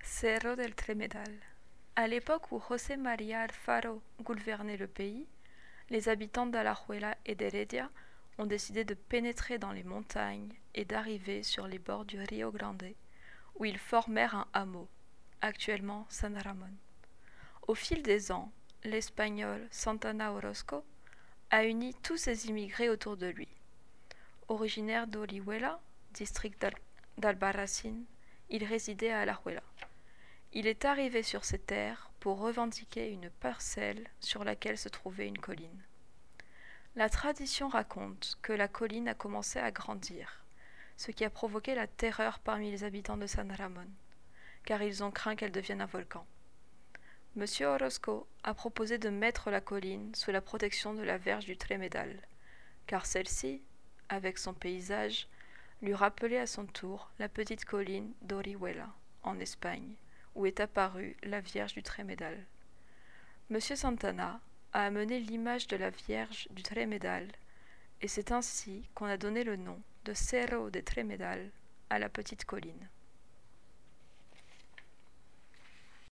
Cerro del Tremedal. À l'époque où José María Alfaro gouvernait le pays, les habitants d'Alajuela et d'Heredia ont décidé de pénétrer dans les montagnes et d'arriver sur les bords du Rio Grande, où ils formèrent un hameau, actuellement San Ramón. Au fil des ans, l'Espagnol Santana Orozco a uni tous ces immigrés autour de lui. Originaire d'Orihuela, district d'Albarracín, il résidait à Alajuela. Il est arrivé sur ces terres pour revendiquer une parcelle sur laquelle se trouvait une colline. La tradition raconte que la colline a commencé à grandir, ce qui a provoqué la terreur parmi les habitants de San Ramón, car ils ont craint qu'elle devienne un volcan. Monsieur Orozco a proposé de mettre la colline sous la protection de la Vierge du Tremedal, car celle-ci, avec son paysage, lui rappelait à son tour la petite colline d'Orihuela, en Espagne, où est apparue la Vierge du Tremedal. Monsieur Santana a amené l'image de la Vierge du Tremedal, et c'est ainsi qu'on a donné le nom de Cerro de Tremedal à la petite colline.